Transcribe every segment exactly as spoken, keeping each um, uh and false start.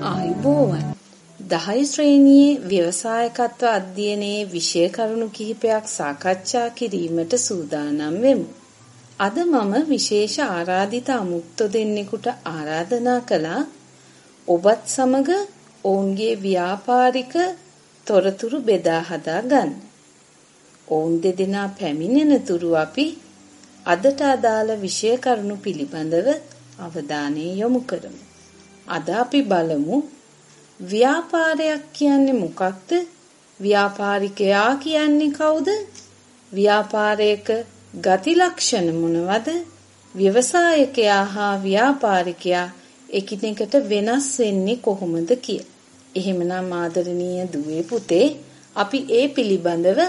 ආයුබෝවන්. දහය ශ්‍රේණියේ ව්‍යවසායකත්ව අධ්‍යයනයේ විෂය කරුණු කිහිපයක් සාකච්ඡා කිරීමට සූදානම් වෙමු. අද මම විශේෂ ආරාධිත අමුක්ත දෙන්නෙකුට ආරාධනා කළා ඔබත් සමග ඔවුන්ගේ ව්‍යාපාරික තොරතුරු බෙදා හදා ගන්න. ඔවුන් දෙදෙනා පැමිණෙන තුරු අපි අදට අදාළ විෂය කරුණු පිළිබඳව අවධානය යොමු කරමු. අද අපි බලමු ව්‍යාපාරයක් කියන්නේ මොකක්ද? ව්‍යාපාරිකයා කියන්නේ කවුද? ව්‍යාපාරයක ගති ලක්ෂණ මොනවද? ව්‍යවසායකයා හා ව්‍යාපාරිකයා එකිනෙකට වෙනස් වෙන්නේ කොහොමද කියලා. එහෙමනම් ආදරණීය දුවේ පුතේ අපි ඒ පිළිබඳව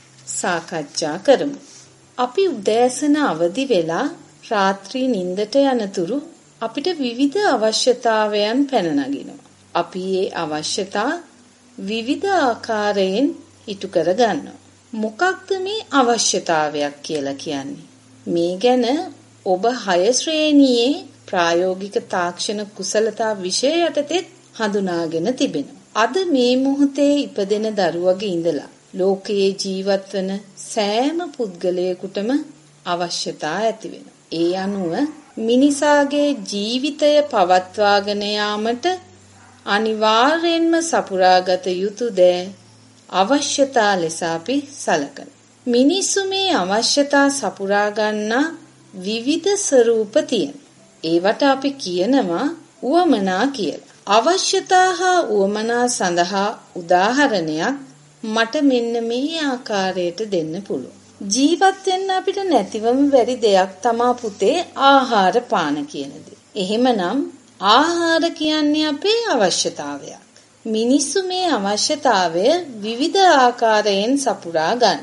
සාකච්ඡා කරමු. අපි උදෑසන අවදි වෙලා රාත්‍රී නිින්දට යනතුරු අපිට විවිධ අවශ්‍යතාවයන් පැන නගිනවා. අපි මේ අවශ්‍යතා විවිධ ආකාරයෙන් ඉටු කර ගන්නවා. මොකක්ද මේ අවශ්‍යතාවයක් කියලා කියන්නේ? මේ ගැන ඔබ හය ශ්‍රේණියේ ප්‍රායෝගික තාක්ෂණ කුසලතා විෂය යටතේ හඳුනාගෙන තිබෙනවා. අද මේ මොහොතේ ඉපදෙන දරුවගේ ඉඳලා ලෝකයේ ජීවත් වන සෑම පුද්ගලයෙකුටම අවශ්‍යතා ඇති වෙනවා. ඒ අනුව මිනිසාගේ ජීවිතය පවත්වාගෙන යාමට අනිවාර්යෙන්ම සපුරාගත යුතු දෑ අවශ්‍යතා ලෙස අපි සලකනවා. මිනිස්සු මේ අවශ්‍යතා සපුරා ගන්නා විවිධ ස්වරූප තියෙනවා. ඒවට අපි කියනවා උවමනා කියලා. අවශ්‍යතා හා උවමනා සඳහා උදාහරණයක් මට මෙන්න මේ ආකාරයට දෙන්න පුළුවන්. ජීවත් වෙන්න අපිට නැතිවම බැරි දෙයක් තමා පුතේ ආහාර පාන කියන දේ. එහෙමනම් ආහාර කියන්නේ අපේ අවශ්‍යතාවයක්. මිනිස්සු මේ අවශ්‍යතාවය විවිධ ආකාරයෙන් සපුරා ගන්න.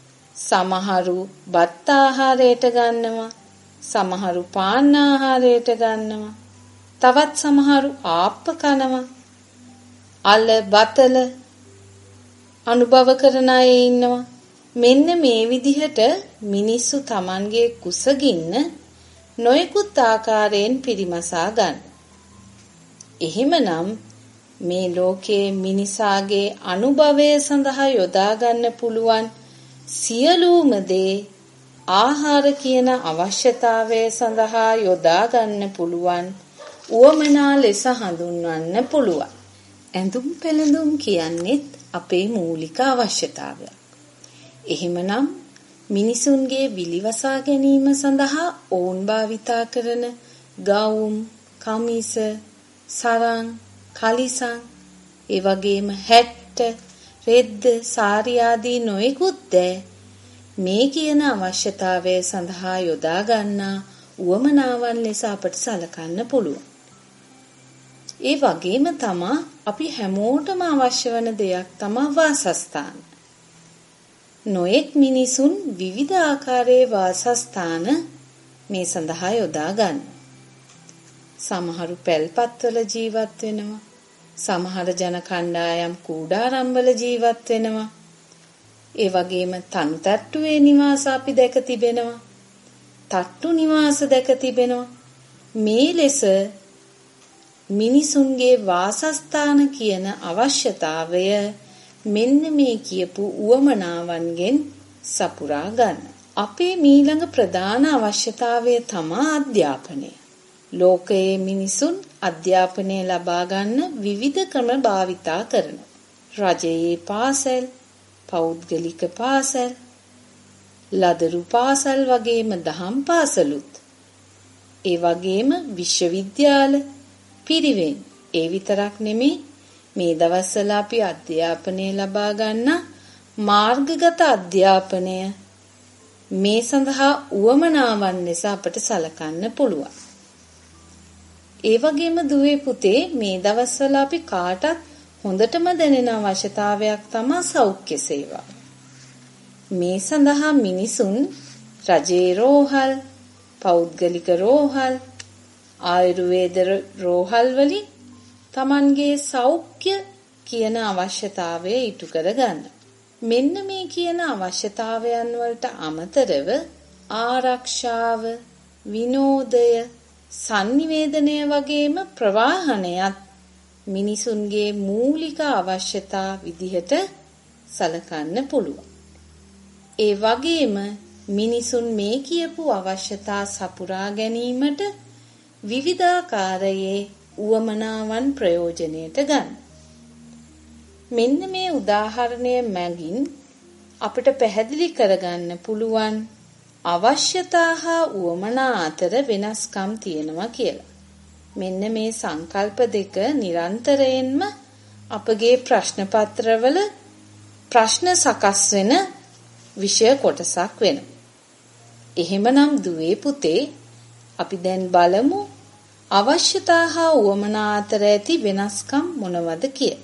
සමහරු බත් ආහාරයට ගන්නවා, සමහරු පාන් ආහාරයට ගන්නවා, තවත් සමහරු ආප්ප කනවා. අල බතල අනුභව කරන අය ඉන්නවා. මෙන්න මේ විදිහට මිනිස්සු Tamanගේ කුසගින්න නොයෙකුත් ආකාරයෙන් පිරිමසා ගන්න. එහෙමනම් මේ ලෝකයේ මිනිසාගේ අනුභවය සඳහා යොදා ගන්න පුළුවන් සියලුම දේ ආහාර කියන අවශ්‍යතාවය සඳහා යොදා ගන්න පුළුවන් උවමනා ලෙස හඳුන්වන්න පුළුවන්. ඇඳුම් පැළඳුම් කියන්නේත් අපේ මූලික අවශ්‍යතාවයක්. එහෙමනම් මිනිසුන්ගේ විලිවසා ගැනීම සඳහා ඔවුන් භාවිතා කරන ගවුම්, කමිස, සරං, කලිසම්, ඒ වගේම හැට්ට, රෙද්ද, සාරි ආදී නොයෙකුත් දෑ මේ කියන අවශ්‍යතාවය සඳහා යොදා ගන්නා උවමනාවන් ලෙස අපට සලකන්න පුළුවන්. ඒ වගේම තමා අපි හැමෝටම අවශ්‍ය වන දෙයක් තමා වාසස්ථාන. නොයෙක් මිනිසුන් විවිධ ආකාරයේ වාසස්ථාන මේ සඳහා යොදා ගන්න. සමහරු පැල්පත්වල ජීවත් වෙනවා. සමහර ජන කණ්ඩායම් කූඩාරම්වල ජීවත් වෙනවා. ඒ වගේම තනුතට්ටුවේ නිවාස අපි දැක තිබෙනවා. තට්ටු නිවාස දැක තිබෙනවා. මේ ලෙස මිනිසුන්ගේ වාසස්ථාන කියන අවශ්‍යතාවය මෙන්න මේ කියපු උවමනාවන්ගෙන් සපුරා ගන්න. අපේ ඊළඟ ප්‍රධාන අවශ්‍යතාවය තමයි අධ්‍යාපනය. ලෝකයේ මිනිසුන් අධ්‍යාපනය ලබා ගන්න විවිධ ක්‍රම භාවිතා කරනවා. රජයේ පාසල්, පෞද්ගලික පාසල්, ලදරු පාසල් වගේම දහම් පාසලුත්. ඒ වගේම විශ්වවිද්‍යාල, පිරිවෙන්. ඒ විතරක් නෙමෙයි මේ දවස්වල අපි අධ්‍යාපනය ලබා ගන්න මාර්ගගත අධ්‍යාපනය මේ සඳහා උවමනාවන් ලෙස අපට සලකන්න පුළුවන්. ඒ වගේම දුවේ පුතේ මේ දවස්වල අපි කාටත් හොඳටම දැනෙන අවශ්‍යතාවයක් තමයි සෞඛ්‍ය සේවාව. මේ සඳහා මිනිසුන් රජයේ රෝහල්, පෞද්ගලික රෝහල්, ආයුර්වේද රෝහල් වලින් Tamanගේ සෞඛ්‍ය කියන අවශ්‍යතාවය ඉටු කර ගන්න. මෙන්න මේ කියන අවශ්‍යතාවයන් වලට අමතරව ආරක්ෂාව, විනෝදය, sannivedanaya වගේම ප්‍රවාහනයත් මිනිසුන්ගේ මූලික අවශ්‍යතා විදිහට සලකන්න පුළුවන්. ඒ වගේම මිනිසුන් මේ කියපු අවශ්‍යතා සපුරා ගැනීමට විවිධාකාරයේ උවමනාවන් ප්‍රයෝජනයට ගන්න. මෙන්න මේ උදාහරණය මගින් අපිට පැහැදිලි කරගන්න පුළුවන් අවශ්‍යතා හා උවමනා අතර වෙනස්කම් තියෙනවා කියලා. මෙන්න මේ සංකල්ප දෙක නිරන්තරයෙන්ම අපගේ ප්‍රශ්න පත්‍රවල ප්‍රශ්න සකස් වෙන විෂය කොටසක් වෙනවා. එහෙමනම් දුවේ පුතේ අපි දැන් බලමු අවශ්‍යතා හා උවමනා අතර ඇති වෙනස්කම් මොනවද කියලා.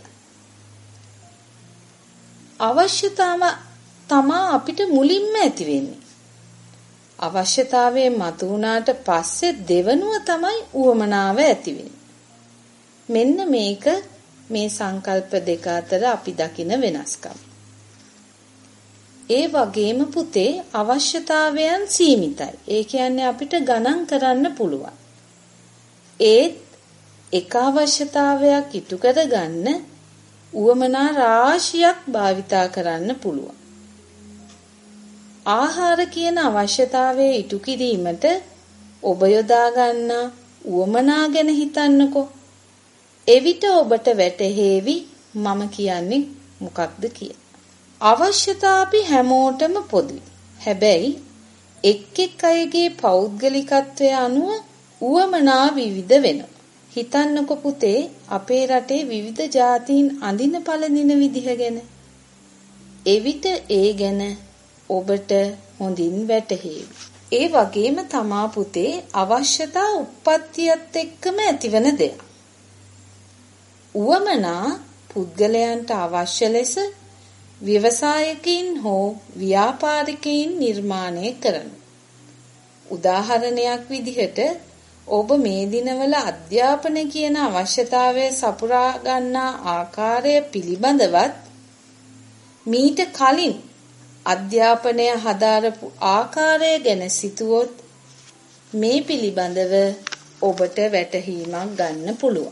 අවශ්‍යතාව තමා අපිට මුලින්ම ඇති වෙන්නේ. අවශ්‍යතාවයේ මතු වුණාට පස්සේ දෙවනුව තමයි උවමනාව ඇති වෙන්නේ. මෙන්න මේක මේ සංකල්ප දෙක අතර අපි දකින වෙනස්කම්. ඒ වගේම පුතේ අවශ්‍යතාවයන් සීමිතයි. ඒ කියන්නේ අපිට ගණන් කරන්න පුළුවන්. ඒත් එක අවශ්‍යතාවයක් ඉටු කරගන්න උවමනා රාශියක් භාවිතා කරන්න පුළුවන්. ආහාර කියන අවශ්‍යතාවය ඉටු කිරීමට ඔබ යොදා ගන්නා උවමනා ගැන හිතන්නකෝ. එවිට ඔබට වැටහෙවි මම කියන්නේ මොකක්ද කියලා. අවශ්‍යතා අපි හැමෝටම පොදුයි. හැබැයි එක් එක් අයගේ පෞද්ගලිකත්වය අනුව උවමනා විවිධ වෙනවා. හිතන්නකෝ පුතේ අපේ රටේ විවිධ ජාතීන් අඳින පළඳින විදිහ ගැන. එවිට ඒ ගැන ඔබට හොඳින් වැටහෙවි. ඒ වගේම තමා පුතේ අවශ්‍යතා උප්පත්තියත් එක්කම ඇතිවන දෙයක්. උවමනා පුද්ගලයන්ට අවශ්‍ය ලෙස ව්‍යවසායකින් හෝ ව්‍යාපාරිකයින් නිර්මාණය කරන. උදාහරණයක් විදිහට ඔබ මේ දිනවල අධ්‍යාපනය කියන අවශ්‍යතාවය සපුරා ගන්නා ආකාරය පිළිබඳවත් මීට කලින් අධ්‍යාපනය හදාරපු ආකාරය ගැන සිතුවොත් මේ පිළිබඳව ඔබට වැටහීමක් ගන්න පුළුවන්.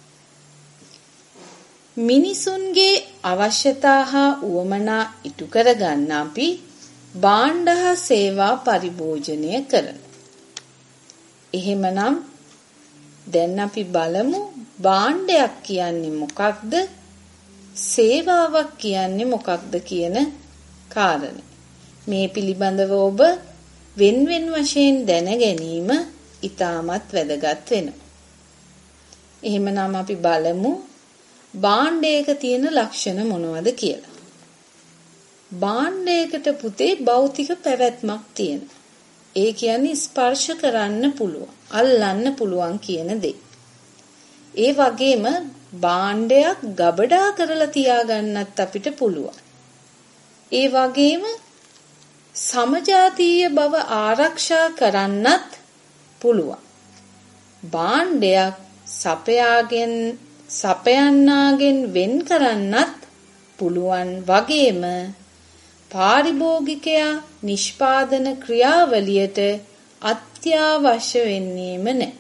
මිනිසුන්ගේ අවශ්‍යතා හා උවමනා ඉටු කරගන්න අපි භාණ්ඩ හා සේවා පරිභෝජනය කරනවා. එහෙමනම් දැන් අපි බලමු භාණ්ඩයක් කියන්නේ මොකක්ද? සේවාවක් කියන්නේ මොකක්ද කියන කාරණේ. මේ පිළිබඳව ඔබ වෙන වෙන වශයෙන් දැන ගැනීම ඉතාමත් වැදගත් වෙනවා. එහෙමනම් අපි බලමු භාණ්ඩයක තියෙන ලක්ෂණ මොනවද කියලා. භාණ්ඩයකට පුතේ භෞතික පැවැත්මක් තියෙනවා. ඒ කියන්නේ ස්පර්ශ කරන්න පුළුවන්, අල්ලන්න පුළුවන් කියන දේ. ඒ වගේම භාණ්ඩයක් ගබඩා කරලා තියාගන්නත් අපිට පුළුවන්. ඒ වගේම සමජාතීය බව ආරක්ෂා කරන්නත් පුළුවන්. භාණ්ඩයක් සපයාගෙන සපයන්නාගෙන් වෙන් කරන්නත් පුළුවන් වගේම පාරිභෝගිකයා නිෂ්පාදන ක්‍රියාවලියට අත්‍යවශ්‍ය වෙන්නේම නැහැ.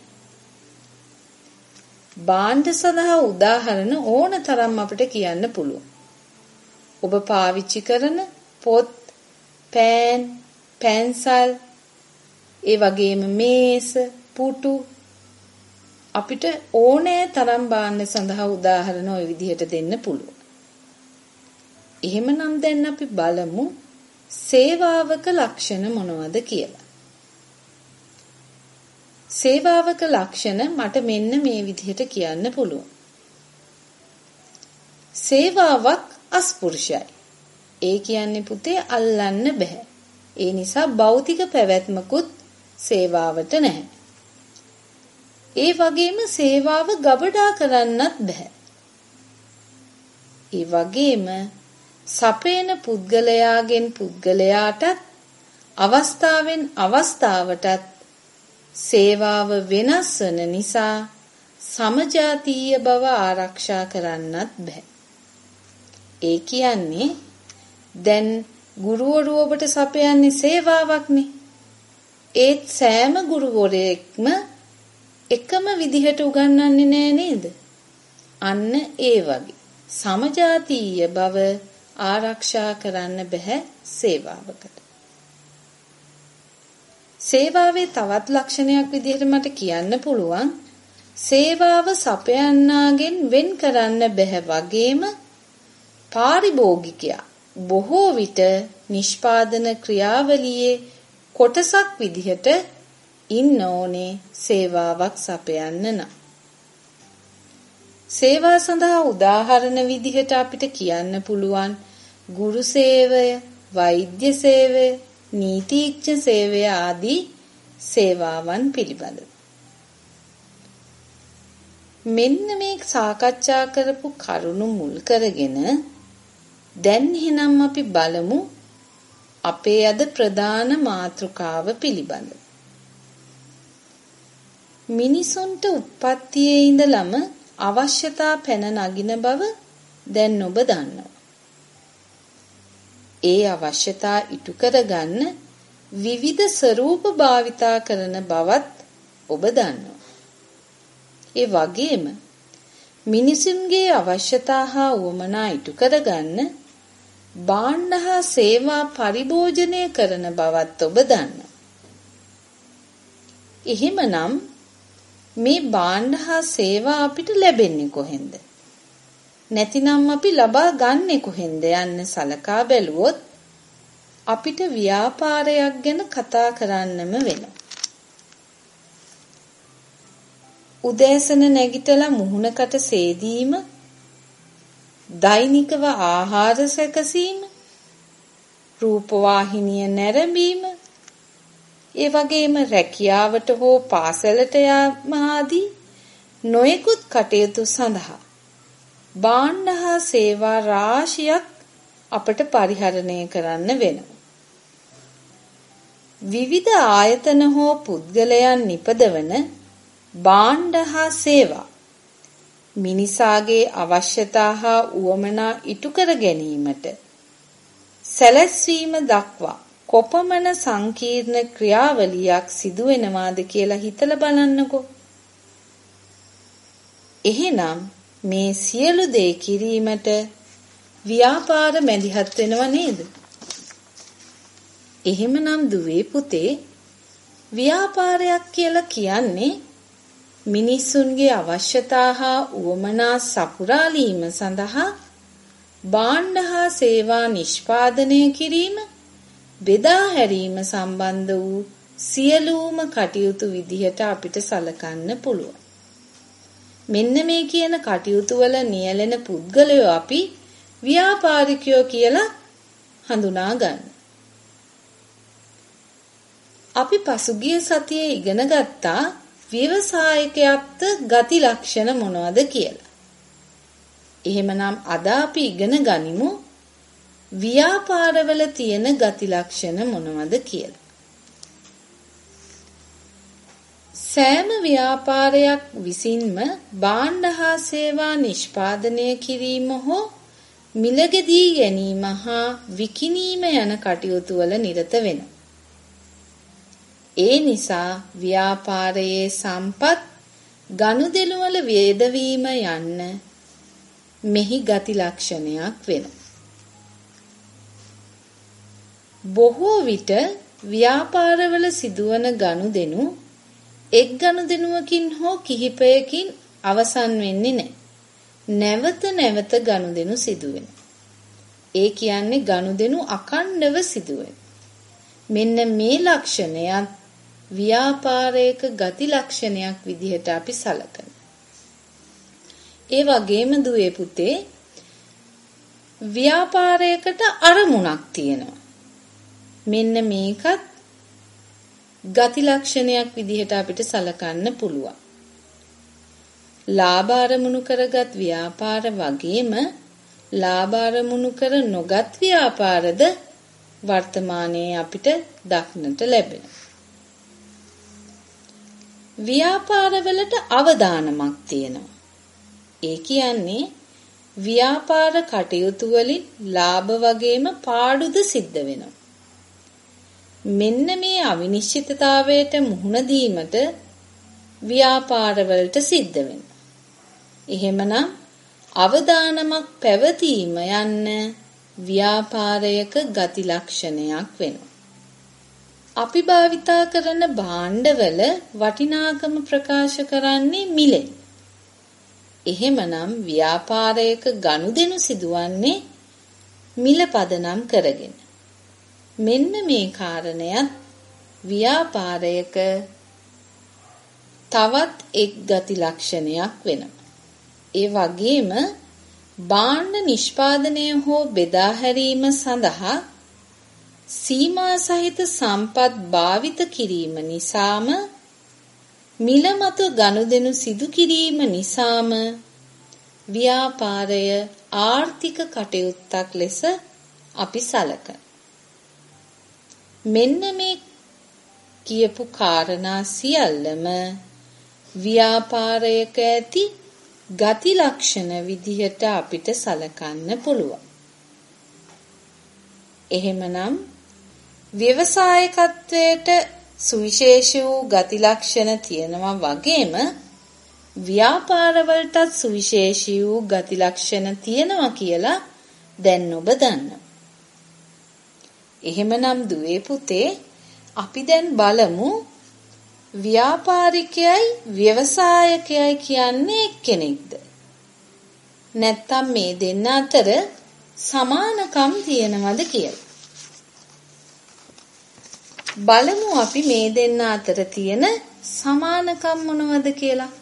භාණ්ඩ සඳහා උදාහරණ ඕන තරම් අපිට කියන්න පුළුවන්. ඔබ පාවිච්චි කරන පොත්, පෑන්, පැන්සල්, ඒ වගේම මේස, පුටු අපිට ඕනෑ තරම් භාණ්ඩ සඳහා උදාහරණ ওই විදිහට දෙන්න පුළුවන්. එහෙමනම් දැන් අපි බලමු සේවාවක ලක්ෂණ මොනවද කියලා. සේවාවක ලක්ෂණ මට මෙන්න මේ විදිහට කියන්න පුළුවන්. සේවාවක් අස්පෘශ්‍යයි. ඒ කියන්නේ පුතේ අල්ලන්න බෑ. ඒ නිසා භෞතික පැවැත්මකුත් සේවාවට නැහැ. ඒ වගේම සේවාව ගබඩා කරන්නත් බෑ. ඒ වගේම සපේන පුද්ගලයාගෙන් පුද්ගලයාටත් අවස්ථාවෙන් අවස්ථාවටත් සේවාව වෙනස් වන නිසා සමජාතීය බව ආරක්ෂා කරන්නත් බෑ. ඒ කියන්නේ දැන් ගුරුවරු ඔබට සපයන්නේ සේවාවක්නේ. ඒත් සෑම ගුරුවරයෙක්ම එකම විදිහට උගන්වන්නේ නෑ නේද? අන්න ඒ වගේ සමජාතීය බව ආරක්ෂා කරන්න බෑ සේවාවකට. සේවාවේ තවත් ලක්ෂණයක් විදිහට මට කියන්න පුළුවන් සේවාව සපයන්නාගෙන් වෙන් කරන්න බෑ වගේම පාරිභෝගිකයා බොහෝ විට නිෂ්පාදන ක්‍රියාවලියේ කොටසක් විදිහට ඉන්න ඕනේ සේවාවක් සපයන්න නම්. සේවා සඳහා උදාහරණ විදිහට අපිට කියන්න පුළුවන් ගුරු සේවය, වෛද්‍ය සේවය, නීතිඥ සේවය ආදී සේවාවන් පිළිබඳව. මෙන්න මේ සාකච්ඡා කරපු කරුණු මුල් කරගෙන දැන් එහෙනම් අපි බලමු අපේ අද ප්‍රධාන මාතෘකාව පිළිබඳව. මිනිසුන්ට උප්පත්තියේ ඉඳලම අවශ්‍යතා පැන නගින බව දැන් ඔබ දන්නවා. ඒ අවශ්‍යතා ඉටු කරගන්න විවිධ ස්වරූප භාවිතා කරන බවත් ඔබ දන්නවා. ඒ වගේම මිනිසුන්ගේ අවශ්‍යතා හා උවමනා ඉටු කරගන්න භාණ්ඩ හා සේවා පරිභෝජනය කරන බවත් ඔබ දන්නවා. එහෙමනම් මේ භාණ්ඩ හා සේවා අපිට ලැබෙන්නේ කොහෙන්ද? නැතිනම් අපි ලබා ගන්නෙ කොහෙන්ද යන්න සලකා බැලුවොත් අපිට ව්‍යාපාරයක් ගැන කතා කරන්නම වෙනවා. උදෑසන නැගිටලා මුහුණකට සේදීම, දෛනිකව ආහාර සැකසීම, රූපවාහිනිය නැරඹීම, ඒ වගේම රැකියාවට හෝ පාසලට යාම ආදී නොයෙකුත් කටයුතු සඳහා භාණ්ඩ හා සේවා රාශියක් අපට පරිහරණය කරන්න වෙනවා. විවිධ ආයතන හෝ පුද්ගලයන් නිපදවන භාණ්ඩ හා සේවා මිනිසාගේ අවශ්‍යතා හා උවමනා ඉටු කර ගැනීමට සැලැස්වීම දක්වා කොපමණ සංකීර්ණ ක්‍රියාවලියක් සිදු වෙනවාද කියලා හිතලා බලන්නකෝ. එහෙනම් මේ සියලු දේ කිරීමට ව්‍යාපාර මැදිහත් වෙනව නේද? එහෙමනම් දුවේ පුතේ ව්‍යාපාරයක් කියලා කියන්නේ මිනිසුන්ගේ අවශ්‍යතා හා උවමනා සපුරාලීම සඳහා භාණ්ඩ හා සේවා නිෂ්පාදනය කිරීම, බෙදා හැරීම සම්බන්ධ වූ සියලුම කටයුතු විදිහට අපිට සලකන්න පුළුවන්. මෙන්න මේ කියන කටයුතු වල නියැලෙන පුද්ගලයෝ අපි ව්‍යාපාරිකයෝ කියලා හඳුනා ගන්න. අපි පසුගිය සතියේ ඉගෙන ගත්තා ව්‍යවසායකයාට ගති ලක්ෂණ මොනවද කියලා. එහෙමනම් අද අපි ඉගෙන ගනිමු ව්‍යාපාරවල තියෙන ගති ලක්ෂණ මොනවද කියලා. සෑම ව්‍යාපාරයක් විසින්ම භාණ්ඩ හා සේවා නිෂ්පාදනය කිරීම හෝ මිලගෙදී ගැනීම හා විකිණීම යන කටයුතු වල නිරත වෙනවා. ඒ නිසා ව්‍යාපාරයේ සම්පත් ගනුදෙනු වල වේදවීම යන්න මෙහි ගති ලක්ෂණයක් වෙනවා. බොහෝ විට ව්‍යාපාරවල සිදුවන ගනුදෙනු එක් ගනුදෙනුවකින් හෝ කිහිපයකින් අවසන් වෙන්නේ නැහැ. නැවත නැවත ගනුදෙනු සිදු වෙනවා. ඒ කියන්නේ ගනුදෙනු අඛණ්ඩව සිදු වෙනවා. මෙන්න මේ ලක්ෂණයත් ව්‍යාපාරයක ගති ලක්ෂණයක් විදිහට අපි සලකනවා. ඒ වගේම දුවේ පුතේ ව්‍යාපාරයකට අරමුණක් තියෙනවා. මෙන්න මේකත් ගති ලක්ෂණයක් විදිහට අපිට සලකන්න පුළුවන්. ලාභ අරමුණු කරගත් ව්‍යාපාර වගේම ලාභ අරමුණු කර නොගත් ව්‍යාපාරද වර්තමානයේ අපිට දක්නට ලැබෙනවා. ව්‍යාපාරවලට අවදානමක් තියෙනවා. ඒ කියන්නේ ව්‍යාපාර කටයුතු වලින් ලාභ වගේම පාඩුද සිද්ධ වෙනවා. මෙන්න මේ අවිනිශ්චිතතාවයට මුහුණ දීමට ව්‍යාපාරවලට සිද්ධ වෙනවා. එහෙමනම් අවදානමක් පැවතීම යන්න ව්‍යාපාරයක ගති ලක්ෂණයක් වෙනවා. අපි භාවිතා කරන භාණ්ඩවල වටිනාකම ප්‍රකාශ කරන්නේ මිලෙන්. එහෙමනම් ව්‍යාපාරයක ගනුදෙනු සිදුවන්නේ මිල පදනම් කරගෙන. මෙන්න මේ කාරණයත් ව්‍යාපාරයක තවත් එක් ගති ලක්ෂණයක් වෙනවා. ඒ වගේම භාණ්ඩ නිෂ්පාදනය හෝ බෙදා හැරීම සඳහා සීමා සහිත සම්පත් භාවිත කිරීම නිසාම මිල මත ගනුදෙනු සිදු කිරීම නිසාම ව්‍යාපාරය ආර්ථික කටයුත්තක් ලෙස අපි සලකන. මෙන්න මේ කියපු කාරණා සියල්ලම ව්‍යාපාරයක ඇති ගති ලක්ෂණ විදිහට අපිට සලකන්න පුළුවන්. එහෙමනම් ව්‍යවසායකත්වයට සුවිශේෂී වූ ගති ලක්ෂණ තියෙනවා වගේම ව්‍යාපාරවලටත් සුවිශේෂී වූ ගති ලක්ෂණ තියෙනවා කියලා දැන් ඔබ දන්නවා. එහෙමනම් දුවේ පුතේ අපි දැන් බලමු ව්‍යාපාරිකයයි ව්‍යවසායකයයි කියන්නේ එක්කෙනෙක්ද? නැත්නම් මේ දෙන්න අතර සමානකම් තියෙනවද කියලා. බලමු අපි මේ දෙන්න අතර තියෙන සමානකම් මොනවද කියලා.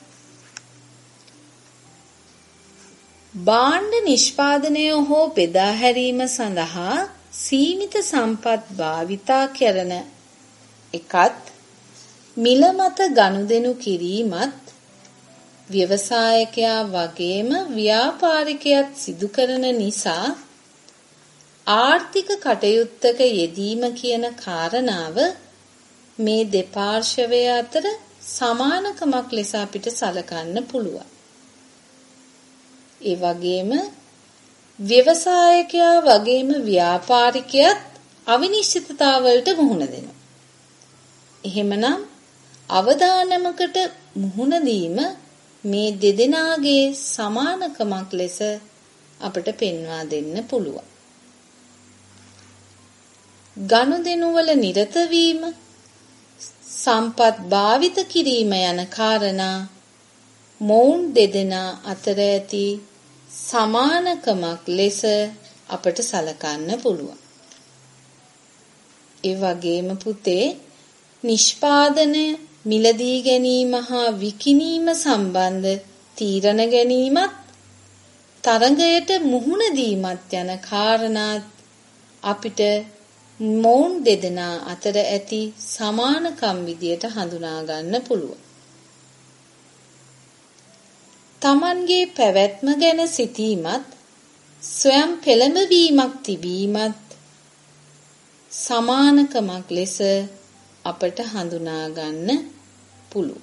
භාණ්ඩ නිෂ්පාදනය හෝ බෙදා හැරීම සඳහා සීමිත සම්පත් භාවිතා කරන එකත් මිල මත ගනුදෙනු කිරීමත් ව්‍යවසායකයා වගේම ව්‍යාපාරිකයත් සිදු කරන නිසා ආර්ථික කටයුත්තක යෙදීම කියන කාරණාව මේ දෙපාර්ශවය අතර සමානකමක් ලෙස අපිට සලකන්න පුළුවන්. ඒ වගේම ව්‍යවසායකයා වගේම ව්‍යාපාරිකයත් අවිනිශ්චිතතාවලට මුහුණ දෙනවා. එහෙමනම් අවදානමකට මුහුණ දීම මේ දෙදෙනාගේ සමානකමක් ලෙස අපට පෙන්වා දෙන්න පුළුවන්. ගනුදෙනු වල නිරත වීම, සම්පත් භාවිත කිරීම යන කාරණා මොවුන් දෙදෙනා අතර ඇති සමානකමක් ලෙස අපට සලකන්න පුළුවන්. ඒ වගේම පුතේ නිෂ්පාදනය, මිලදී ගැනීම හා විකිණීම සම්බන්ධ තීරණ ගැනීමත් තරඟයට මුහුණ දීමත් යන කාරණාත් අපිට මොවුන් දෙදෙනා අතර ඇති සමානකම් විදියට හඳුනා ගන්න පුළුවන්. තමන්ගේ පැවැත්ම ගැන සිතීමත් ස්වයං පෙළඹවීමක් තිබීමත් සමානකමක් ලෙස අපට හඳුනා ගන්න පුළුවන්.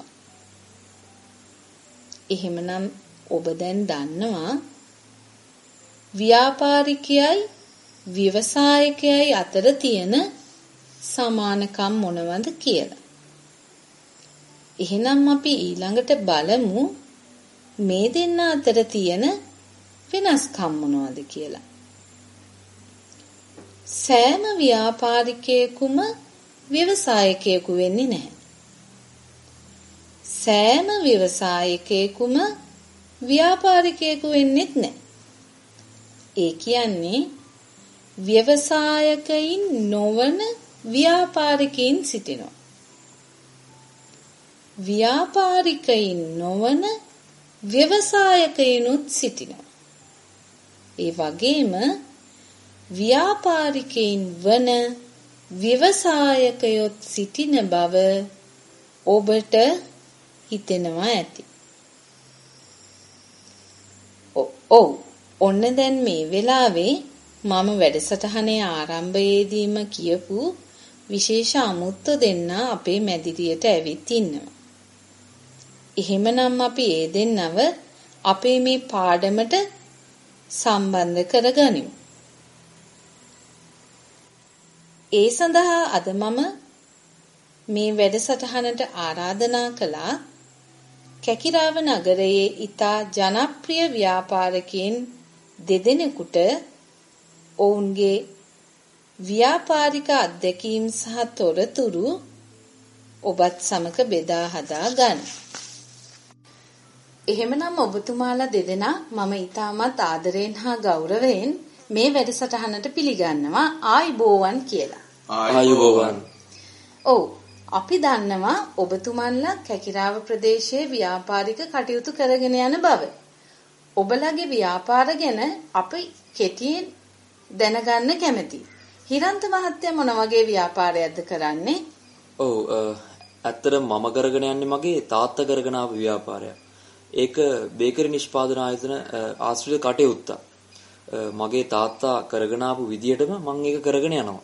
එහෙමනම් ඔබ දැන් දන්නවා ව්‍යාපාරිකයයි ව්‍යවසායකයයි අතර තියෙන සමානකම් මොනවද කියලා. එහෙනම් අපි ඊළඟට බලමු මේ දෙන්න අතර තියෙන වෙනස්කම් මොනවද කියලා. සෑම ව්‍යාපාරිකයෙකුම ව්‍යවසායකයෙකු වෙන්නේ නැහැ. සෑම ව්‍යවසායකයෙකුම ව්‍යාපාරිකයෙකු වෙන්නේත් නැහැ. ඒ කියන්නේ ව්‍යවසායකයින් නොවන ව්‍යාපාරිකයින් සිටිනවා. ව්‍යාපාරිකයින් නොවන ව්‍යවසායකයිනුත් සිටිනවා. ඒ වගේම ව්‍යාපාරිකයින් වන ව්‍යවසායකයොත් සිටින බව ඔබට හිතෙනවා ඇති. ඔව්, ඔන්න දැන් මේ වෙලාවේ මම වැඩසටහනේ ආරම්භයේදීම කියපු විශේෂ අමුත්ත දෙන්න අපේ මැදිරියට ඇවිත් ඉන්නවා. එහෙමනම් අපි ඒ දෙන්නව අපේ මේ පාඩමට සම්බන්ධ කරගනිමු. ඒ සඳහා අද මම මේ වැඩසටහනට ආරාධනා කළා කැකිරාව නගරයේ ඉතා ජනප්‍රිය ව්‍යාපාරිකයන් දෙදෙනෙකුට ඔවුන්ගේ ව්‍යාපාරික අත්දැකීම් සහ තොරතුරු ඔබත් සමග බෙදා හදා ගන්න. එහෙමනම් ඔබතුමාලා දෙදෙනා මම ඊටමත් ආදරයෙන් හා ගෞරවයෙන් මේ වැඩසටහනට පිළිගන්නවා ආයුබෝවන් කියලා. ආයුබෝවන්. ඔව් අපි දන්නවා ඔබතුමන්ලා කැකිරාව ප්‍රදේශයේ ව්‍යාපාරික කටයුතු කරගෙන යන බව. ඔබලගේ ව්‍යාපාර ගැන අපි කෙටියෙන් දැනගන්න කැමතියි. හිරන්ත මහත්තයා මොන වගේ ව්‍යාපාරයක්ද කරන්නේ? ඔව් ඇත්තටම මම කරගෙන යන්නේ මගේ තාත්තා කරගෙන ආපු ව්‍යාපාරයක්. ඒක බේකරි නිෂ්පාදන ආයතන ආශ්‍රිත කටයුත්තක්. මගේ තාත්තා කරගෙන ආපු විදියටම මම ඒක කරගෙන යනවා.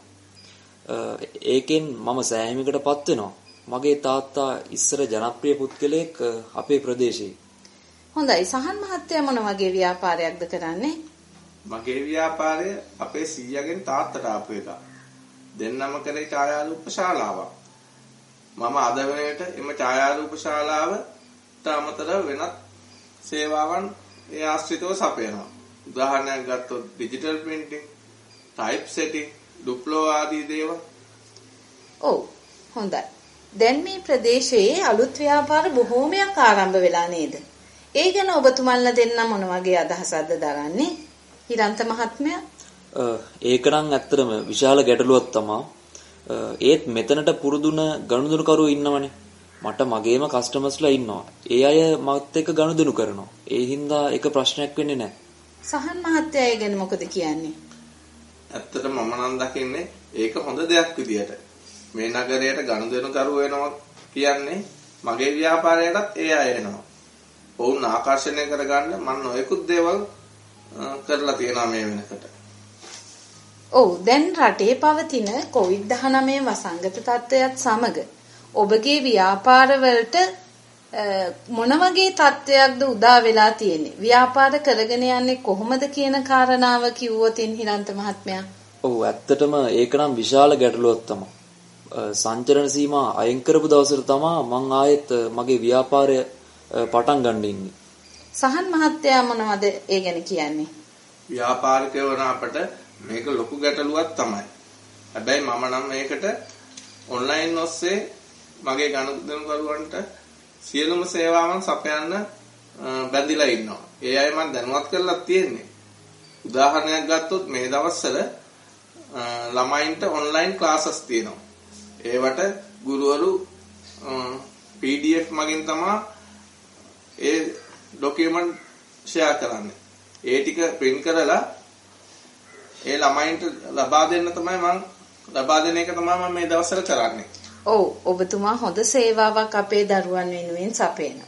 ඒකෙන් මම සෑහීමකටපත් වෙනවා. මගේ තාත්තා ඉස්සර ජනප්‍රිය පුද්ගලයෙක් අපේ ප්‍රදේශයේ. හොඳයි සහන් මහත්තයා මොන වගේ ව්‍යාපාරයක්ද කරන්නේ? මගේ ව්‍යාපාරය අපේ සීයාගෙන් තාත්තට ආපු එක. දෙන්නම කරේ ඡායාරූප ශාලාවක්. මම අද වෙනකොට එම ඡායාරූප ශාලාවට අමතරව වෙනත් සේවාවන් ඒ ආශ්‍රිතව සපයනවා. උදාහරණයක් ගත්තොත් digital printing, type setting, Duplo ආදී දේවල්. ඔව් හොඳයි. දැන් මේ ප්‍රදේශයේ අලුත් ව්‍යාපාර බොහෝමයක් ආරම්භ වෙලා නේද? ඒ ගැන ඔබතුමන්ලා දෙන්න මොන වගේ අදහසක්ද දරන්නේ? හිරන්ත මහත්මයා? ඒක නම් ඇත්තටම විශාල ගැටලුවක් තමයි. ඒත් මෙතනට පුරුදුන ගනුදෙනුකරුවෝ ඉන්නවනේ. මට මගේම කස්ටමර්ස්ලා ඉන්නවා. ඒ අය මත් එක්ක ගනුදෙනු කරනවා. ඒ හින්දා ඒක ප්‍රශ්නයක් වෙන්නේ නැහැ. සහන් මහත්තයා ඒ ගැන මොකද කියන්නේ? ඇත්තටම මම නම් දකින්නේ ඒක හොඳ දෙයක් විදියට. මේ නගරයට ගනුදෙනුකරුවෝ වෙනවා කියන්නේ මගේ ව්‍යාපාරයටත් ඒ අය එනවා. ඔවුන් ආකර්ෂණය කරගන්න මම නොයෙකුත් දේවල් කරලා තියෙනවා මේ වෙනකොට. ඔව් දැන් රටේ පවතින කොවිඩ් දහනවය වසංගත තත්ත්වයත් සමග ඔබගේ ව්‍යාපාරවලට මොන වගේ තත්ත්වයක්ද උදා වෙලා තියෙන්නේ? ව්‍යාපාර කරගෙන යන්නේ කොහොමද කියන කාරණාව කිව්වොත් හිරන්ත මහත්මයා. ඔව් ඇත්තටම ඒක නම් විශාල ගැටලුවක් තමයි. සංචලන සීමා අයින් කරපු දවසට තමයි මම ආයෙත් මගේ ව්‍යාපාරය පටන් ගන්න ඉන්නේ. සහන් මහත්තයා මොනවද ඒ ගැන කියන්නේ? ව්‍යාපාරිකයෝ වන අපට මේක ලොකු ගැටලුවක් තමයි. හැබැයි මම නම් මේකට ඔන්ලයින් ඔස්සේ මගේ ගනුදෙනුකරුවන්ට සියලුම සේවාවන් සපයන්න බැඳිලා ඉන්නවා. ඒ අය මම දැනුවත් කරලා තියෙන්නේ. උදාහරණයක් ගත්තොත් මේ දවස්වල ළමයින්ට ඔන්ලයින් ක්ලාසස් තියෙනවා. ඒවට ගුරුවරු පී ඩී එෆ් මගින් තමයි ඒ ડોකියුමන්ට් ෂෙයා කරන්නේ. ඒ ටික print කරලා ඒ ළමයින්ට ලබා දෙන්න තමයි මම ලබා දෙන එක තමයි මම මේ දවස්වල කරන්නේ. ඔව් ඔබතුමා හොඳ සේවාවක් අපේ දරුවන් වෙනුවෙන් සපයනවා.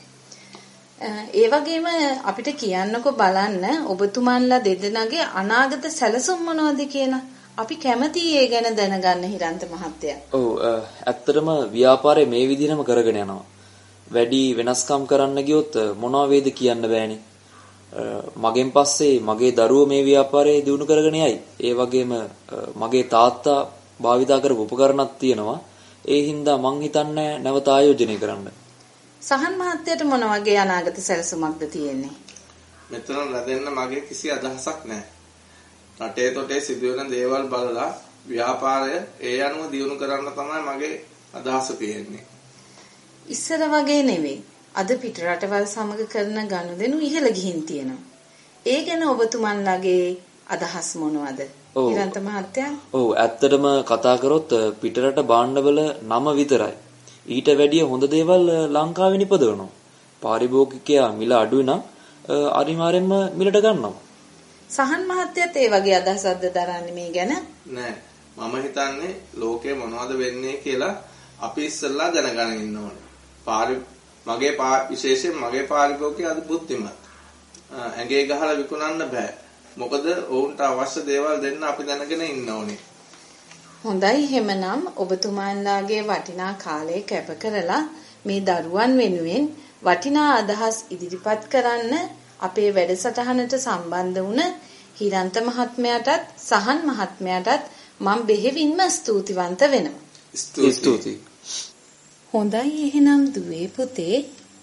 ඒ වගේම අපිට කියන්නකො බලන්න ඔබතුමන්ලා දෙදෙනාගේ අනාගත සැලසුම් මොනවද කියලා. අපි කැමතියි ඒ ගැන දැනගන්න හිරන්ත මහත්තයා. ඔව් ඇත්තටම ව්‍යාපාරය මේ විදිහටම කරගෙන යනවා. වැඩි වෙනස්කම් කරන්න ගියොත් මොනවා වේද කියන්න බෑනේ. මගෙන් පස්සේ මගේ දරුවෝ මේ ව්‍යාපාරය දියුණු කරගෙන යයි. ඒ වගේම මගේ තාත්තා භාවිතා කරපු උපකරණක් තියෙනවා. ඒ හින්දා මං හිතන්නේ නැවත ආයෝජනය කරන්න. සහන් මහත්තයාට මොන වගේ අනාගත සැලසුමක්ද තියෙන්නේ? මෙතන ලැබෙන්න මගේ කිසි අදහසක් නැහැ. රටේ තොටේ සිදුවෙන දේවල් බලලා ව්‍යාපාරය ඒ අනුව දියුණු කරන්න තමයි මගේ අදහස තියෙන්නේ. ඉස්සර වගේ නෙවෙයි. අද පිට රටවල් සමග කරන ගනුදෙනු ඉහළ ගිහින් තියෙනවා. ඒ ගැන ඔබතුමන්ලාගේ අදහස් මොනවද? හිරන්ත මහත්තයා? ඔව් ඇත්තටම කතා කරොත් පිටරට භාණ්ඩවල නම විතරයි. ඊට වැඩිය හොඳ දේවල් ලංකාවේ නිපදවනවා. පාරිභෝගිකයා මිල අඩු නම් අනිවාර්යෙන්ම මිලට ගන්නවා. සහන් මහත්තයාත් ඒ වගේ අදහසක්ද දරන්නේ මේ ගැන? නෑ. මම හිතන්නේ ලෝකේ මොනවද වෙන්නේ කියලා අපි ඉස්සෙල්ලා දැනගන්න ඉන්න ඕනේ. පාරි මගේ විශේෂයෙන් මගේ පාරිභෝගිකයා අද බුද්ධිමත්. ඇඟේ ගහලා විකුණන්න බෑ. මොකද ඔවුන්ට අවශ්‍ය දේවල් දෙන්න අපි දැනගෙන ඉන්න ඕනේ. හොඳයි එහෙමනම් ඔබතුමාන්ලාගේ වටිනා කාලය කැප කරලා මේ දරුවන් වෙනුවෙන් වටිනා අදහස් ඉදිරිපත් කරන්න අපේ වැඩසටහනට සම්බන්ධ වුණ හිරන්ත මහත්මයාටත් සහන් මහත්මයාටත් මම බෙහෙවින්ම ස්තුතිවන්ත වෙනවා. ස්තුතියි. හොඳයි එහෙනම් දුවේ පුතේ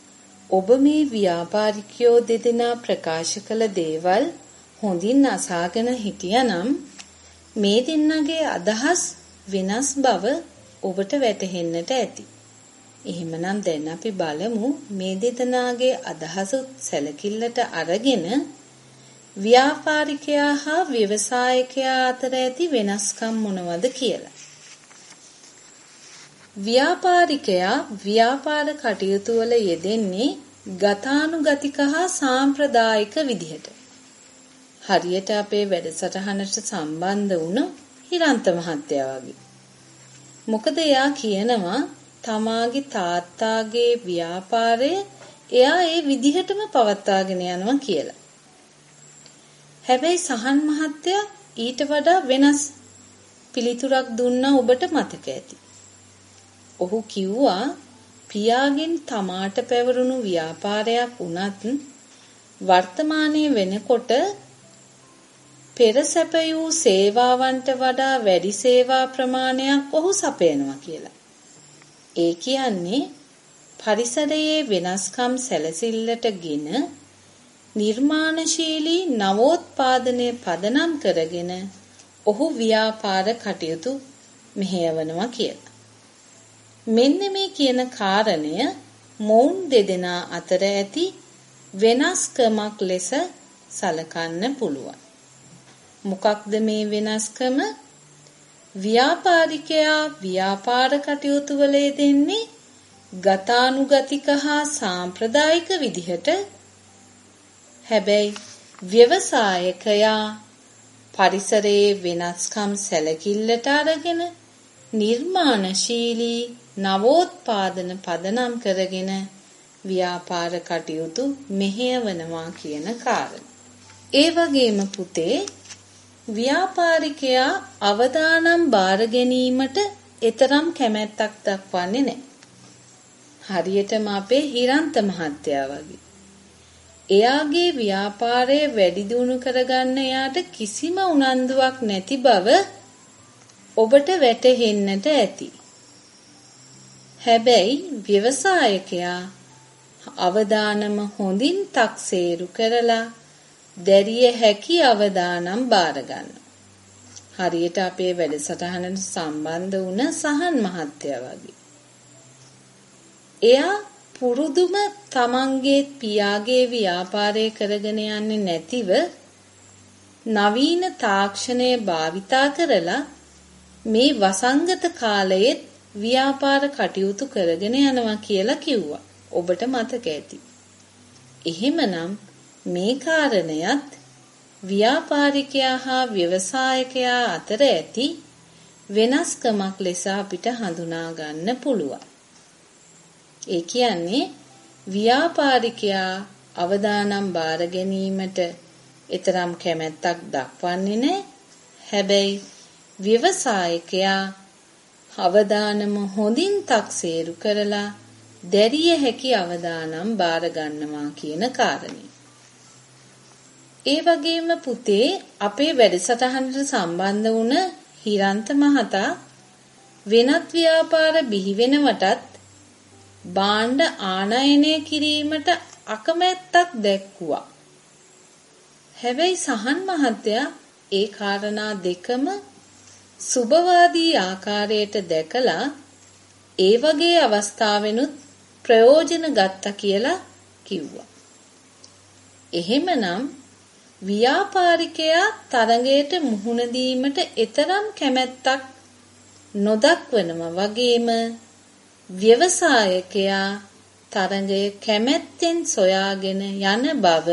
ඔබ මේ ව්‍යාපාරිකයෝ දෙදෙනා ප්‍රකාශ කළ දේවල් හොඳින් අසාගෙන හිටියනම් මේ දෙන්නගේ අදහස් වෙනස් බව ඔබට වැටහෙන්නට ඇති. එහෙමනම් දැන් අපි බලමු මේ දෙදෙනාගේ අදහස සැලකිල්ලට අරගෙන ව්‍යාපාරිකයා හා ව්‍යවසායකයා අතර ඇති වෙනස්කම් මොනවද කියලා. ව්‍යාපාරිකයා ව්‍යාපාර කටයුතු වල යෙදෙන්නේ ගතානුගතික හා සාම්ප්‍රදායික විදිහට. හරියට අපේ වැඩසටහනට සම්බන්ධ වුණු හිරන්ත මහත්තයා වගේ. මොකද එයා කියනවා තමාගේ තාත්තාගේ ව්‍යාපාරය එයා ඒ විදිහටම පවත්වාගෙන යනවා කියලා. හැබැයි සහන් මහත්තයා ඊට වඩා වෙනස් පිළිතුරක් දුන්නා ඔබට මතක ඇති. ඔහු කිව්වා පියාගෙන් තමාට පැවරුණු ව්‍යාපාරයක් වුණත් වර්තමානයේ වෙනකොට පෙර සැපයූ සේවාවන්ට වඩා වැඩි සේවා ප්‍රමාණයක් ඔහු සපයනවා කියලා. ඒ කියන්නේ පරිසරයේ වෙනස්කම් සැලසිල්ලටගෙන නිර්මාණශීලී නවෝත්පාදනය පදනම් කරගෙන ඔහු ව්‍යාපාර කටයුතු මෙහෙයවනවා කියලා. මෙන්න මේ කියන කාරණය මොවුන් දෙදෙනා අතර ඇති වෙනස්කමක් ලෙස සලකන්න පුළුවන්. මොකක්ද මේ වෙනස්කම? ව්‍යාපාරිකයා ව්‍යාපාර කටයුතු වල යෙදෙන්නේ ගතානුගතික හා සාම්ප්‍රදායික විදිහට. හැබැයි ව්‍යවසායකයා පරිසරයේ වෙනස්කම් සැලකිල්ලට අරගෙන නිර්මාණශීලී නවෝත්පාදන පදනම් කරගෙන ව්‍යාපාර කටයුතු මෙහෙයවනවා කියන කාරණය. ඒ වගේම පුතේ ව්‍යාපාරිකයා අවදානම් බාර ගැනීමට එතරම් කැමැත්තක් දක්වන්නේ නැහැ. හරියටම අපේ හිරන්ත මහත්තයා වගේ. එයාගේ ව්‍යාපාරය වැඩි දියුණු කරගන්න එයාට කිසිම උනන්දුවක් නැති බව ඔබට වැටහෙන්නට ඇති. හැබැයි ව්‍යවසායකයා අවදානම හොඳින් තක්සේරු කරලා දැරිය හැකි අවදානම් බාර ගන්නවා. හරියට අපේ වැඩසටහනට සම්බන්ධ වුණ සහන් මහත්තයා වගේ. එයා පුරුදුම තමන්ගේ පියාගේ ව්‍යාපාරය කරගෙන යන්නේ නැතිව නවීන තාක්ෂණය භාවිතා කරලා මේ වසංගත කාලයේ ව්‍යාපාර කටයුතු කරගෙන යනවා කියලා කිව්වා. ඔබට මතක ඇති. එහෙමනම් මේ කාරණයත් ව්‍යාපාරිකයා හා ව්‍යවසායකයා අතර ඇති වෙනස්කමක් ලෙස අපිට හඳුනා ගන්න පුළුවන්. ඒ කියන්නේ ව්‍යාපාරිකයා අවදානම් බාර ගැනීමට එතරම් කැමැත්තක් දක්වන්නේ නැහැ. හැබැයි ව්‍යවසායකයා අවදානම හොඳින් තක්සේරු කරලා දැරිය හැකි අවදානම් බාර ගන්නවා කියන කාරණේ. ඒ වගේම පුතේ අපේ වැඩසටහනට සම්බන්ධ වුණ හිරන්ත මහතා වෙනත් ව්‍යාපාර බිහි වෙනවටත් භාණ්ඩ ආනයනය කිරීමට අකමැත්තක් දැක්වුවා. හැබැයි සහන් මහත්තයා ඒ කාරණා දෙකම සුබවාදී ආකාරයට දැකලා ඒ වගේ අවස්ථාවෙනුත් ප්‍රයෝජන ගත්තා කියලා කිව්වා. එහෙමනම් ව්‍යාපාරිකයා තරඟයට මුහුණ දීමට එතරම් කැමැත්තක් නොදක්වනවා වගේම ව්‍යවසායකයා තරඟය කැමැත්තෙන් සොයාගෙන යන බව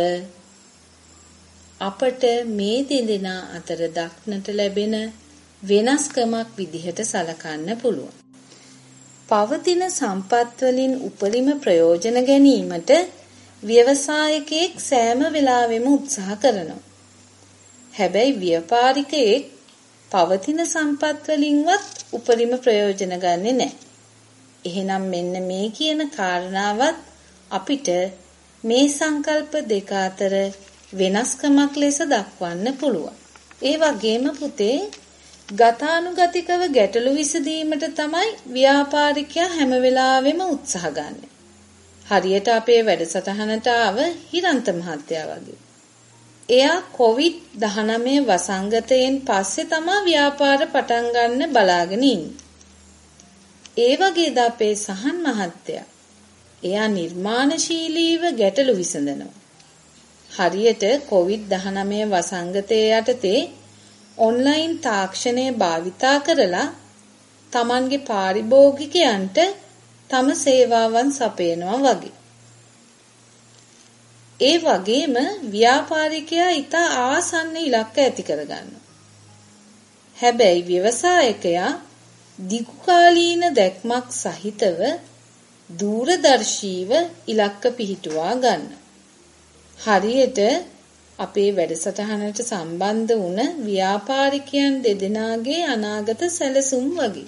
අපට මේ දෙදෙනා අතර දක්නට ලැබෙන වෙනස්කමක් විදිහට සලකන්න පුළුවන්. පවතින සම්පත් වලින් උපරිම ප්‍රයෝජන ගැනීමට ව්‍යවසායකයෙක් සෑම වෙලාවෙම උත්සාහ කරනවා. හැබැයි ව්‍යාපාරිකයෙක් පවතින සම්පත් වලින්වත් උපරිම ප්‍රයෝජන ගන්නෙ නැහැ. එහෙනම් මෙන්න මේ කියන කාරණාවත් අපිට මේ සංකල්ප දෙක අතර වෙනස්කමක් ලෙස දක්වන්න පුළුවන්. ඒ වගේම පුතේ ගතානුගතිකව ගැටලු විසඳීමට තමයි ව්‍යාපාරිකයා හැම වෙලාවෙම උත්සාහ ගන්නෙ. හරියට අපේ වැඩසටහනට ආව හිරන්ත මහත්තයා වගේ. එයා කොවිඩ් දහනවය වසංගතයෙන් පස්සේ තමයි ව්‍යාපාර පටන් ගන්න බලාගෙන ඉන්නේ. ඒ වගේද අපේ සහන් මහත්තයා. එයා නිර්මාණශීලීව ගැටලු විසඳනවා. හරියට කොවිඩ් දහනවය වසංගතයේ යටතේ ඔන්ලයින් තාක්ෂණය භාවිතා කරලා Tamanගේ පාරිභෝගිකයන්ට තම සේවාවන් සපයනවා වගේ. ඒ වගේම ව්‍යාපාරිකයා ඊට ආසන්න ඉලක්ක ඇති කරගන්නවා. හැබැයි ව්‍යවසායකයා දීර්ඝකාලීන දැක්මක් සහිතව දූරදර්ශීව ඉලක්ක පිහිටුවා ගන්න. හරියට අපේ වැඩසටහනට සම්බන්ධ වුණ ව්‍යාපාරිකයන් දෙදෙනාගේ අනාගත සැලසුම් වගේ.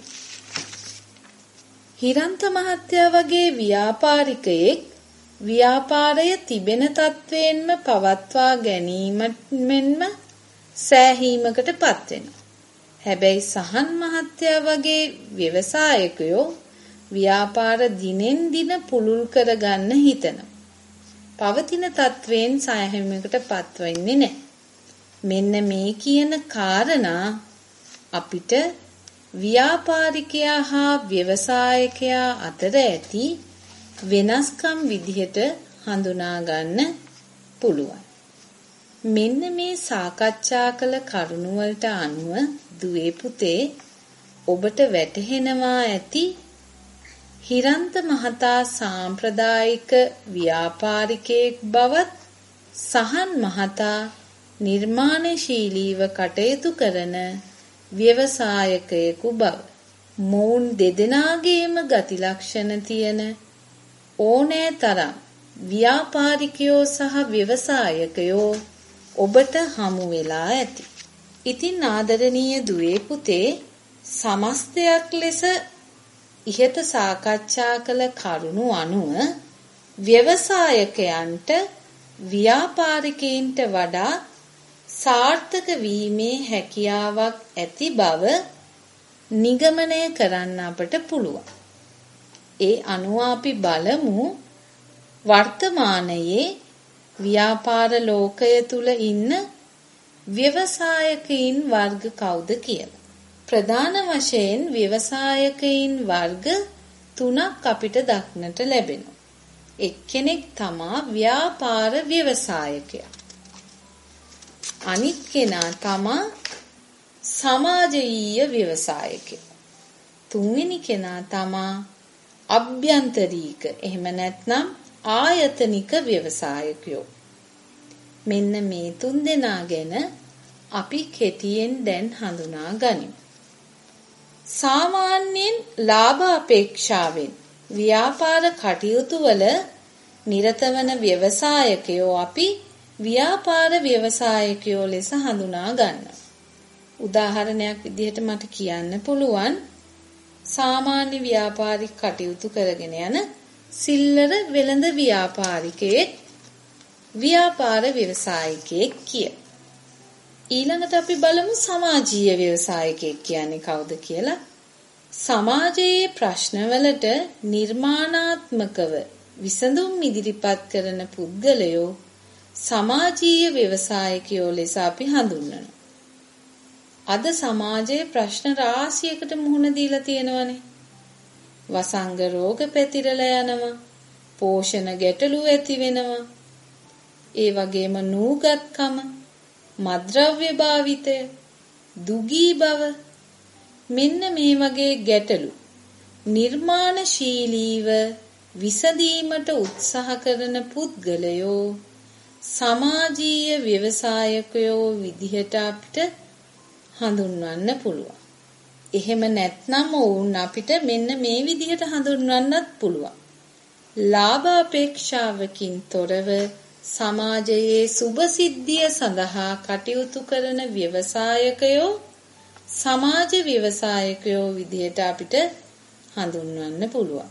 හිරන්ත මහත්තයා වගේ ව්‍යාපාරිකයෙක් ව්‍යාපාරය තිබෙන තත්වයෙන්ම පවත්වා ගැනීමෙන්ම සෑහීමකටපත් වෙනවා. හැබැයි සහන් මහත්තයා වගේ ව්‍යවසායකයෝ ව්‍යාපාර දිනෙන් දින පුළුල් කරගන්න හිතනවා. පවතින තත්වයෙන් සෑහීමකටපත් වෙන්නේ නැහැ. මෙන්න මේ කියන කාරණා අපිට ව්‍යාපාරිකයා හා ව්‍යවසායකයා අතර ඇති වෙනස්කම් විදිහට හඳුනා ගන්න පුළුවන්. මෙන්න මේ සාකච්ඡා කළ කරුණු වලට අනුව දුවේ පුතේ ඔබට වැටහෙනවා ඇති හිරන්ත මහතා සාම්ප්‍රදායික ව්‍යාපාරිකයෙක් බවත් සහන් මහතා නිර්මාණශීලීව කටයුතු කරන ව්‍යවසායකයෙකු බව. මොවුන් දෙදෙනාගේම ගති ලක්ෂණ තියෙන ඕනෑ තරම් ව්‍යාපාරිකයෝ සහ ව්‍යවසායකයෝ ඔබට හමු වෙලා ඇති. ඉතින් ආදරණීය දුවේ පුතේ සමස්තයක් ලෙස ඉහත සාකච්ඡා කළ කරුණු අනුව ව්‍යවසායකයන්ට ව්‍යාපාරිකයින්ට වඩා සාර්ථක වීමේ හැකියාවක් ඇති බව නිගමනය කරන්න අපට පුළුවන්. ඒ අනුව අපි බලමු වර්තමානයේ ව්‍යාපාර ලෝකය තුල ඉන්න ව්‍යවසායකයින් වර්ග කවුද කියලා. ප්‍රධාන වශයෙන් ව්‍යවසායකයින් වර්ග තුනක් අපිට දක්නට ලැබෙනවා. එක්කෙනෙක් තමා ව්‍යාපාර ව්‍යවසායකයා. අනිත් කෙනා තමා සමාජීය ව්‍යවසායකයා. තුන්වෙනි කෙනා තමා අභ්‍යන්තරීක එහෙම නැත්නම් ආයතනික ව්‍යවසායකයෝ. මෙන්න මේ තුන් දෙනා ගැන අපි කෙටියෙන් දැන් හඳුනා ගනිමු. සාමාන්‍යයෙන් ලාභ අපේක්ෂාවෙන් ව්‍යාපාර කටයුතු වල නිරත වන ව්‍යවසායකයෝ අපි ව්‍යාපාර ව්‍යවසායකයෝ ලෙස හඳුනා ගන්නවා. උදාහරණයක් විදිහට මට කියන්න පුළුවන් සාමාන්‍ය ව්‍යාපාරික කටයුතු කරගෙන යන සිල්ලර වෙළඳ ව්‍යාපාරිකයෙක් ව්‍යාපාර ව්‍යවසායකයෙක් කිය. ඊළඟට අපි බලමු සමාජීය ව්‍යවසායකයෙක් කියන්නේ කවුද කියලා. සමාජයේ ප්‍රශ්නවලට නිර්මාණාත්මකව විසඳුම් ඉදිරිපත් කරන පුද්ගලයෝ සමාජීය ව්‍යවසායකයෝ ලෙස අපි හඳුන්වනවා. අද සමාජයේ ප්‍රශ්න රාශියකට මුහුණ දීලා තියෙනවනේ. වසංග රෝග පැතිරලා යනවා. පෝෂණ ගැටලු ඇති වෙනවා. ඒ වගේම නූගත්කම, මත්ද්‍රව්‍ය භාවිතය, දුගී බව මෙන්න මේ වගේ ගැටලු නිර්මාණශීලීව විසඳීමට උත්සාහ කරන පුද්ගලයෝ සමාජීය ව්‍යවසායකයෝ විදිහට අපිට හඳුන්වන්න පුළුවන්. එහෙම නැත්නම් වුන් අපිට මෙන්න මේ විදිහට හඳුන්වන්නත් පුළුවන්. ලාභ අපේක්ෂාවකින් තොරව සමාජයේ සුභසිද්ධිය සඳහා කටයුතු කරන ව්‍යවසායකයෝ සමාජ ව්‍යවසායකයෝ විදිහට අපිට හඳුන්වන්න පුළුවන්.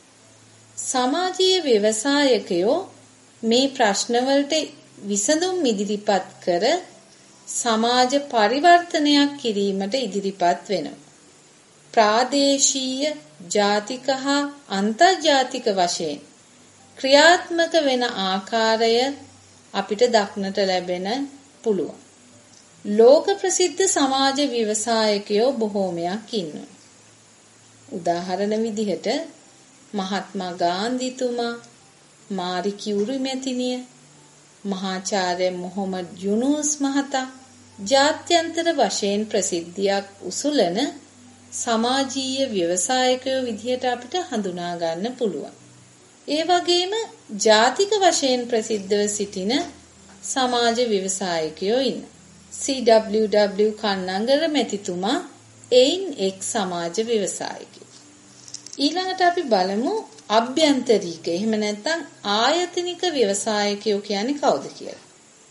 සමාජීය ව්‍යවසායකයෝ මේ ප්‍රශ්නවලට විසඳුම් ඉදිරිපත් කර සමාජ පරිවර්තනයක් කිරීමට ඉදිරිපත් වෙනවා. ප්‍රාදේශීය, ජාතික හා අන්තර්ජාතික වශයෙන් ක්‍රියාත්මක වෙන ආකාරය අපිට දක්නට ලැබෙන පුළුවන්. ලෝක ප්‍රසිද්ධ සමාජ ව්‍යවසායකයෝ බොහෝමයක් ඉන්නවා. උදාහරණ විදිහට මහත්මා ගාන්ධිතුමා, මාරි කියුරි මැතිණිය, මහාචාර්ය මොහොමඩ් යුනූස් මහතා ජාත්‍යන්තර වශයෙන් ප්‍රසිද්ධියක් උසුලන සමාජීය ව්‍යවසායකයෝ විදිහට අපිට හඳුනා ගන්න පුළුවන්. ඒ වගේම ජාතික වශයෙන් ප්‍රසිද්ධව සිටින සමාජ ව්‍යවසායකයෝ ඉන්න. සී ඩබ්ලිව් ඩබ්ලිව් කන්නංගර මැතිතුමා එයින් එක් සමාජ ව්‍යවසායකයෙක්. ඊළඟට අපි බලමු අභ්‍යන්තරික එහෙම නැත්නම් ආයතනික ව්‍යවසායකයෝ කියන්නේ කවුද කියලා.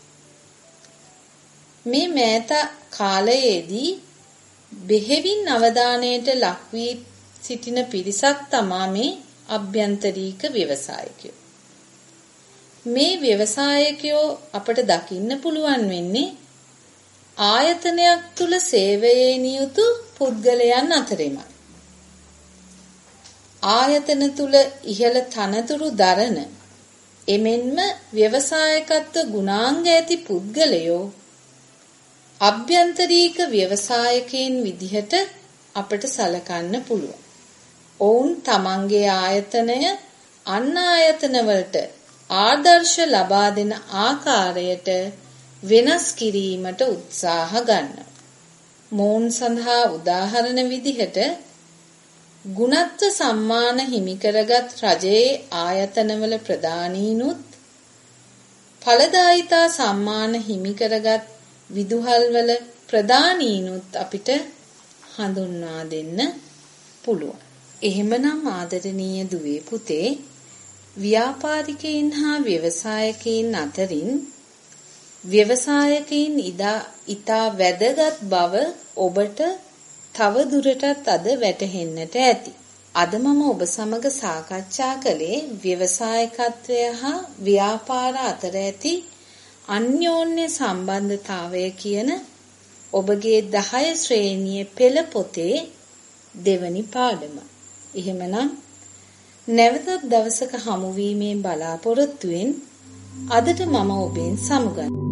මේ මෑත කාලයේදී බෙහෙවින් අවධානයට ලක් වී සිටින පිරිසක් තමා මේ අභ්‍යන්තරික ව්‍යවසායකයෝ. මේ ව්‍යවසායකයෝ අපට දකින්න පුළුවන් වෙන්නේ ආයතනයක් තුල සේවයේ නියුතු පුද්ගලයන් අතරෙමයි. ආයතන තුල ඉහළ තනතුරු දරන එමෙන්ම ව්‍යවසායකත්ව ගුණාංග ඇති පුද්ගලයෝ අභ්‍යන්තරීක ව්‍යවසායකයන් විදිහට අපට සලකන්න පුළුවන්. ඔවුන් තමන්ගේ ආයතනය අන් ආයතන වලට ආදර්ශ ලබා දෙන ආකාරයට වෙනස් කිරීමට උත්සාහ ගන්නවා. මොවුන් සඳහා උදාහරණ විදිහට ගුණත්ව සම්මාන හිමි කරගත් රජයේ ආයතනවල ප්‍රධානීනුත් ඵලදායිතා සම්මාන හිමි කරගත් විදුහල්වල ප්‍රධානීනුත් අපිට හඳුන්වා දෙන්න පුළුවන්. එහෙමනම් ආදරණීය දුවේ පුතේ, ව්‍යාපාරිකයින් හා ව්‍යවසායකයින් අතරින් ව්‍යවසායකයින් ඉතා වැදගත් බව ඔබට තව දුරටත් අද වැටහෙන්නට ඇති. අද මම ඔබ සමග සාකච්ඡා කළේ ව්‍යවසායකත්වය හා ව්‍යාපාර අතර ඇති අන්‍යෝන්‍ය සම්බන්ධතාවය කියන ඔබගේ දහය ශ්‍රේණියේ පෙළ පොතේ දෙවනි පාඩම. එහෙමනම් නැවතත් දවසක හමු වීමේ බලාපොරොත්තුවෙන් අදට මම ඔබෙන් සමුගන්නවා.